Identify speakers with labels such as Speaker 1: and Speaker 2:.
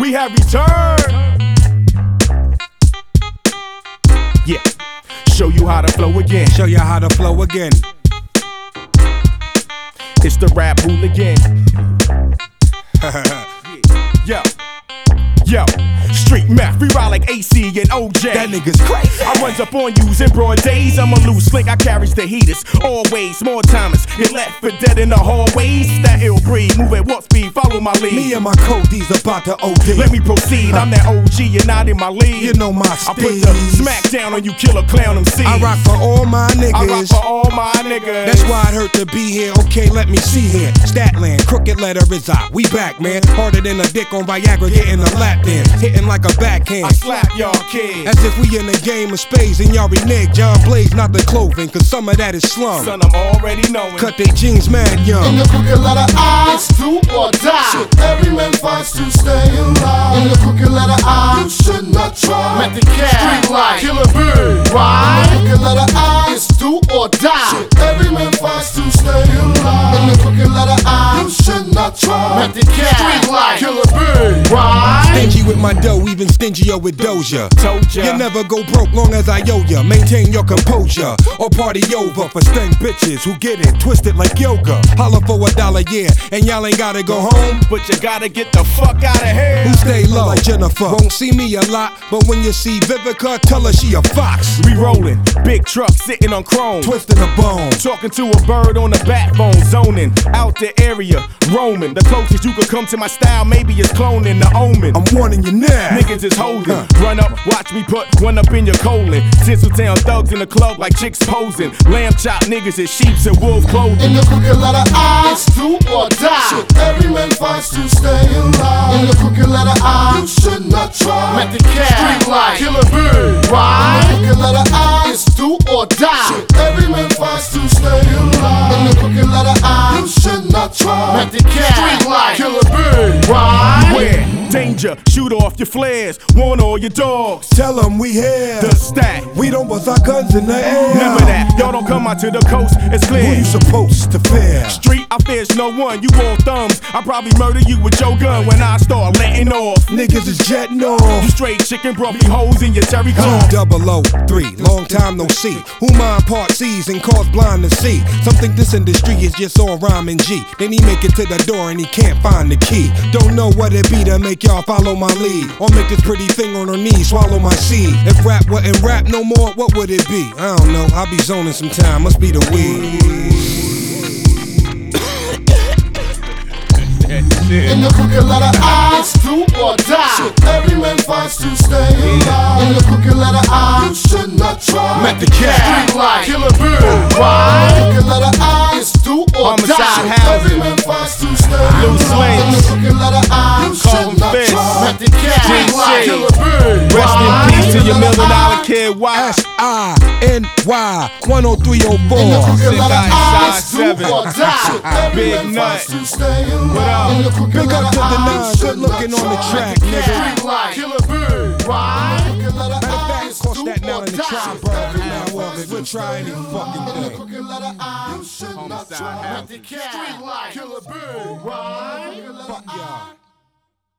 Speaker 1: we have returned. Yeah, show you how to flow again.
Speaker 2: Show you how to flow again.
Speaker 1: It's the rap hooligan. Yo, yo, street meth, we ride like AC and OJ.
Speaker 2: That nigga's crazy.
Speaker 1: I runs up on yous in broad days. I'm a loose slick, I carries the heaters. Always, more timers, get left for dead in the hallways. That ill breed, move at what speed, follow my lead.
Speaker 2: Me and my Cody's about to OD.
Speaker 1: Let me proceed, I'm that OG, you're not in my league.
Speaker 2: You know my
Speaker 1: I put the smack down on you, killer clown MC.
Speaker 2: I rock for all my niggas.
Speaker 1: I rock for all my niggas.
Speaker 2: That's why it hurt to be here. Okay, let me see here. Statland, crooked letter is out. We back, man. Harder than a dick on Viagra, getting a lap dance. Hitting like a backhand.
Speaker 1: I slap y'all kids.
Speaker 2: As if we in a game of spades and y'all renege. John Blaze, not the clothing, cause some of that is slum.
Speaker 1: Son, I'm already knowing.
Speaker 2: Cut they jeans mad young.
Speaker 3: In the crooked letter I, it's do or die. Shit, every man fights to stay alive. In the crooked letter I, you should not try.
Speaker 4: Met the cat, street light, killer bird, ride.
Speaker 3: In the crooked letter I, it's do or die. Shit, every man fights to stay alive. In the crooked letter I, you should not try.
Speaker 4: Met the cat, street light, killer bird, ride.
Speaker 2: Stingy with my dough, even stingier with Doja.
Speaker 1: Told ya.
Speaker 2: You never go broke long as I owe ya. Maintain your composure or party over for stank bitches who get it twisted like yoga. Holla for $1, yeah, and y'all ain't gotta go home.
Speaker 1: But you gotta get the fuck out of here.
Speaker 2: Who stay low like Jennifer? Won't see me a lot, but when you see Vivica, tell her she a fox.
Speaker 1: We rollin', big truck sitting on chrome,
Speaker 2: Twisting a bone.
Speaker 1: talking to a bird on the backbone, zoning out the area, roaming. The closest you could come to my style, maybe is cloning the omen.
Speaker 2: I'm warning you now.
Speaker 1: Niggas is holding. Run up, watch me put one up in your colon. Tinseltown thugs in the club like chicks posing. Lamb chop niggas is sheeps and wolf clothing.
Speaker 3: In the crooked letter I, it's do or die. Shit, every man fights to stay alive. In the crooked letter I, you should not try.
Speaker 4: Met the cat, street light, killer bird, ride.
Speaker 3: In the crooked letter I, it's do or die. Shit, every man fights to stay alive. In the crooked letter I, you should not try.
Speaker 4: Met the cat, street light, killer bird, ride.
Speaker 1: Beware, danger, shoot off your flares. Warn all your dogs.
Speaker 2: Tell them we here.
Speaker 1: The stack.
Speaker 2: We don't bust our guns in the air.
Speaker 1: Never that. Y'all don't come out to the coast. It's
Speaker 2: Who
Speaker 1: clear.
Speaker 2: you supposed to fear?
Speaker 1: Street, I fears no one. You all thumbs. I probably murder you with your gun when I start letting off.
Speaker 2: Niggas is jetting
Speaker 1: You
Speaker 2: off.
Speaker 1: straight chicken, broccoli hoes in your cherry car.
Speaker 2: 003, long time no see. Who mind part sees and cause blind to see. Some think this industry is just on rhyme and G. Then he make it to the door and he can't find the key. Don't know what it be to make y'all follow my lead, or make this pretty thing on her knees swallow my seed. If rap wasn't rap no more, what would it be? I don't know, I be zoning sometime, must be the weed.
Speaker 3: In the crooked letter I, it's do or die. Shit, every man fights to stay alive. In the crooked letter I, you should not try.
Speaker 4: Met the cat, street light, killer bird, ride.
Speaker 3: In the crooked letter I, it's do or
Speaker 1: Homicide
Speaker 3: die. Shit,
Speaker 1: housing.
Speaker 3: every man fights to stay
Speaker 1: Loose
Speaker 3: alive. In the
Speaker 1: links.
Speaker 3: crooked letter I, you
Speaker 1: Call
Speaker 3: should
Speaker 1: them
Speaker 3: not
Speaker 1: fists.
Speaker 3: try.
Speaker 4: Met the cat, street light,
Speaker 1: G.C.
Speaker 4: killer bird,
Speaker 1: Rest in
Speaker 4: ride.
Speaker 1: peace to your $1 million kid. Why?
Speaker 2: SINY 10304.
Speaker 3: In the crooked letter I,
Speaker 1: Side
Speaker 3: it's do
Speaker 1: 7.
Speaker 3: or die. Shit, every
Speaker 1: Big
Speaker 3: man
Speaker 1: nut.
Speaker 3: fights to stay alive.
Speaker 1: What up?
Speaker 3: In the crooked
Speaker 2: Big up
Speaker 3: letter
Speaker 2: to the
Speaker 3: I, you
Speaker 2: nine,
Speaker 3: should
Speaker 2: good looking
Speaker 3: not
Speaker 2: on the
Speaker 3: try.
Speaker 2: track, nigga.
Speaker 4: Street light, killer bird, ride.
Speaker 3: Crooked letter
Speaker 2: Matter of
Speaker 3: I,
Speaker 2: fact,
Speaker 3: it's
Speaker 2: cross
Speaker 3: do
Speaker 2: that now
Speaker 3: or
Speaker 2: in the
Speaker 3: die.
Speaker 2: tribe, bro. Now, August, we'll try any fucking
Speaker 3: In the
Speaker 2: thing.
Speaker 3: crooked letter I, you should not
Speaker 1: Homicide
Speaker 3: try.
Speaker 1: housing.
Speaker 4: The cat, street light, killer bird, ride.
Speaker 2: Fuck y'all.